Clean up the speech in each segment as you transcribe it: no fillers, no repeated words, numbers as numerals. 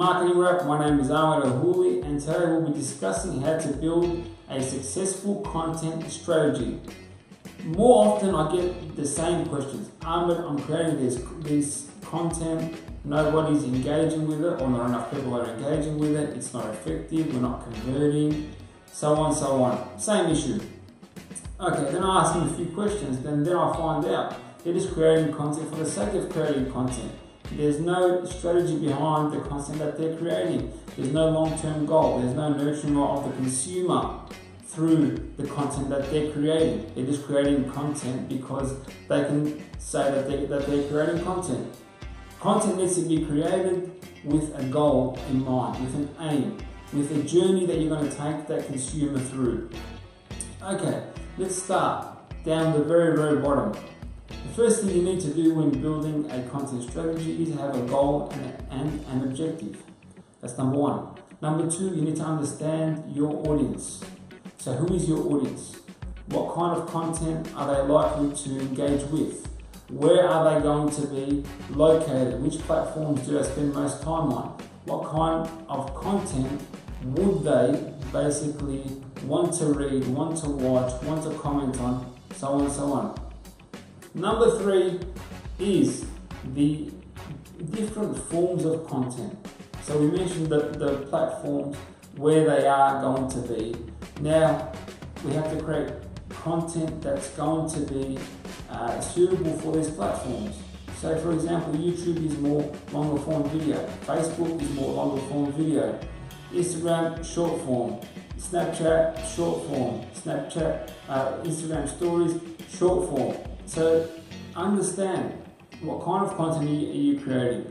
Marketing Wrap. My name is Ahmed Al-Houli, and today we'll be discussing how to build a successful content strategy. More often I get the same questions. Ahmed, I'm creating this content, nobody's engaging with it, or not enough people are engaging with it, it's not effective, we're not converting, so on. Same issue. Okay, then I ask them a few questions, then I find out they're just creating content for the sake of creating content. There's no strategy behind the content that they're creating. There's no long-term goal. There's no nurturing of the consumer through the content that they're creating. They're just creating content because they can say that they're creating content. Content needs to be created with a goal in mind, with an aim, with a journey that you're going to take that consumer through. Okay, let's start down the very, very bottom. The first thing you need to do when building a content strategy is have a goal and an objective. That's number one. Number two, you need to understand your audience. So who is your audience? What kind of content are they likely to engage with? Where are they going to be located? Which platforms do they spend most time on? What kind of content would they basically want to read, want to watch, want to comment on, so on and so on. Number three is the different forms of content. So we mentioned the platforms where they are going to be. Now we have to create content that's going to be suitable for these platforms. So for example, YouTube is more longer form video, Facebook is more longer form video, Instagram short form, Snapchat short form, Instagram stories short form. So understand what kind of content are you creating.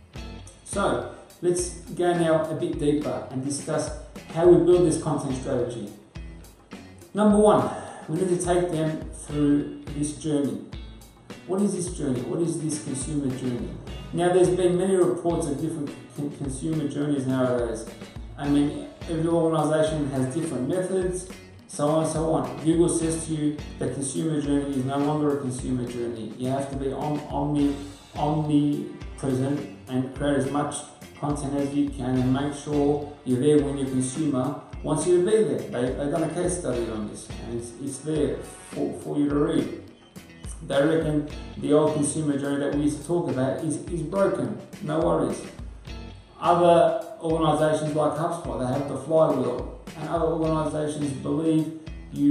So let's go now a bit deeper and discuss how we build this content strategy. Number one, we need to take them through this journey. What is this journey? What is this consumer journey? Now there's been many reports of different consumer journeys nowadays. I mean, every organization has different methods, so on and so on. Google says to you the consumer journey is no longer a consumer journey. You have to be omnipresent and create as much content as you can and make sure you're there when your consumer wants you to be there. They've done a case study on this and it's there for you to read. They reckon the old consumer journey that we used to talk about is broken. No worries. Other organisations like HubSpot, they have the flywheel, and other organisations believe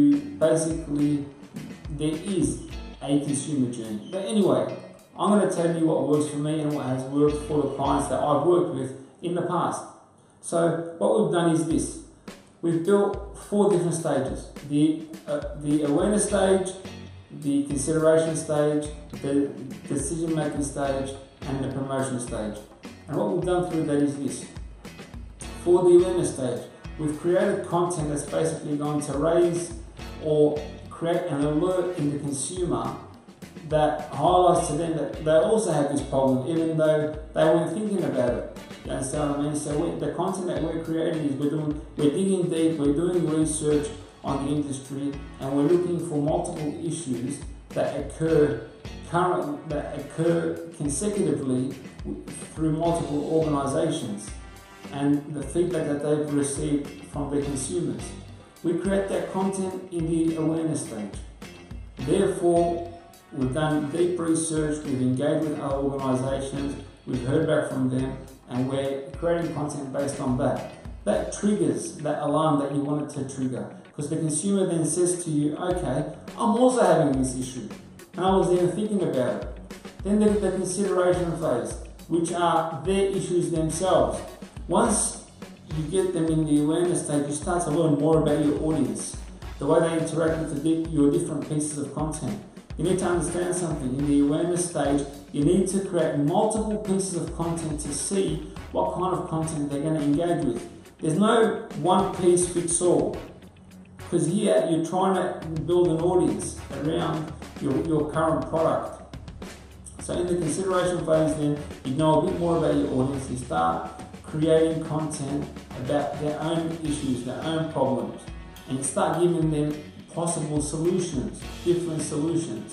there is a consumer journey. But anyway, I'm going to tell you what works for me and what has worked for the clients that I've worked with in the past. So what we've done is this. We've built 4 different stages. The awareness stage, the consideration stage, the decision making stage, and the promotion stage. And what we've done through that is this. For the awareness stage, we've created content that's basically going to raise or create an alert in the consumer that highlights to them that they also have this problem, even though they weren't thinking about it. You understand what I mean? So the content that we're creating is we're digging deep, we're doing research on the industry, and we're looking for multiple issues that occur consecutively through multiple organisations and the feedback that they've received from their consumers. We create that content in the awareness stage. Therefore, we've done deep research, we've engaged with other organisations, we've heard back from them, and we're creating content based on that. That triggers that alarm that you want it to trigger, because the consumer then says to you, okay, I'm also having this issue, and I was even thinking about it. Then there's the consideration phase, which are their issues themselves. Once you get them in the awareness stage, you start to learn more about your audience, the way they interact with your different pieces of content. You need to understand something. In the awareness stage, you need to create multiple pieces of content to see what kind of content they're going to engage with. There's no one piece fits all, because here you're trying to build an audience around your current product. So in the consideration phase then, you know a bit more about your audience, you start creating content about their own issues, their own problems, and you start giving them possible solutions, different solutions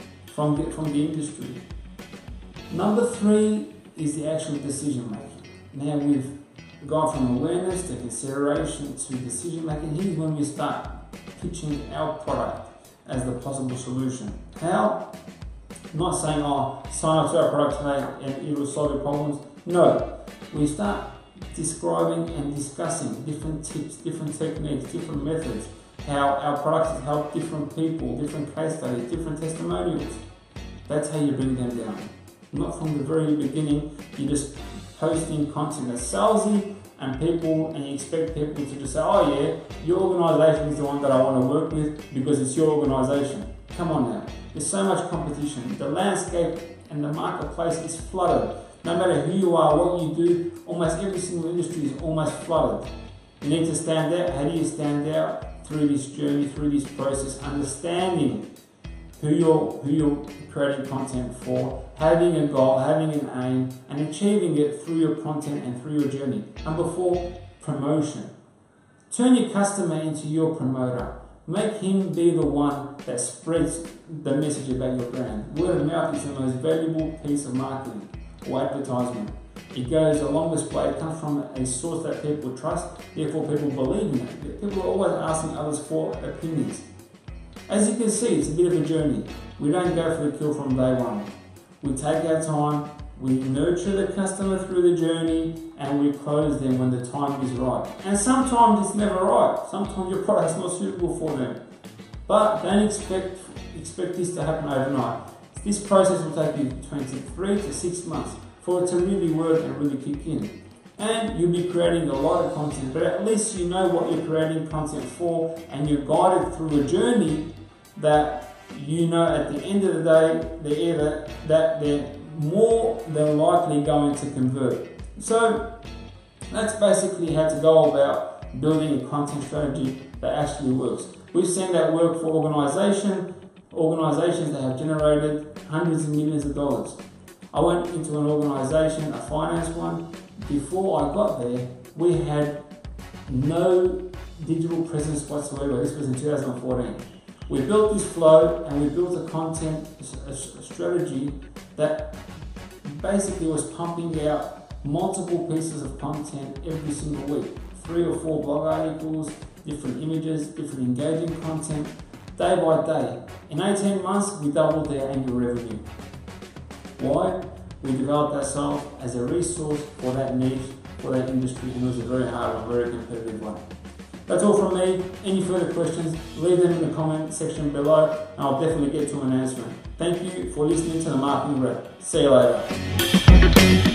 from the industry. Number 3 is the actual decision making. Now we've gone from awareness to consideration to decision making. Here's when we start pitching our product as the possible solution. How? Not saying, oh, sign up to our product today and it will solve your problems. No, we start describing and discussing different tips, different techniques, different methods, how our products have helped different people, different case studies, different testimonials. That's how you bring them down. Not from the very beginning, you're just posting content that's salesy and you expect people to just say, oh yeah, your organisation is the one that I want to work with because it's your organisation. Come on now. There's so much competition. The landscape and the marketplace is flooded. No matter who you are, what you do, almost every single industry is almost flooded. You need to stand out. How do you stand out? Through this journey, through this process, understanding who you're creating content for, having a goal, having an aim, and achieving it through your content and through your journey. Number 4, promotion. Turn your customer into your promoter. Make him be the one that spreads the message about your brand. Word of mouth is the most valuable piece of marketing or advertisement. It goes the longest way. It comes from a source that people trust, therefore people believe in it. People are always asking others for opinions. As you can see, it's a bit of a journey. We don't go for the kill from day one. We take our time, we nurture the customer through the journey, and we close them when the time is right. And sometimes it's never right. Sometimes your product's not suitable for them. But don't expect this to happen overnight. This process will take you between 3 to 6 months for it to really work and really kick in. And you'll be creating a lot of content, but at least you know what you're creating content for, and you're guided through a journey that you know at the end of the day they're more than likely going to convert. So that's basically how to go about building a content strategy that actually works. We've seen that work for organizations that have generated hundreds of millions of dollars. I went into an organization, a finance one. Before I got there, we had no digital presence whatsoever. This was in 2014. We built this flow and we built a content strategy that basically was pumping out multiple pieces of content every single week. 3 or 4 blog articles, different images, different engaging content, day by day. In 18 months, we doubled their annual revenue. Why? We developed ourselves as a resource for that niche, for that industry, and it was a very hard one, very competitive one. That's all from me. Any further questions, leave them in the comment section below, and I'll definitely get to an answer. Thank you for listening to the Marketing Rep. See you later.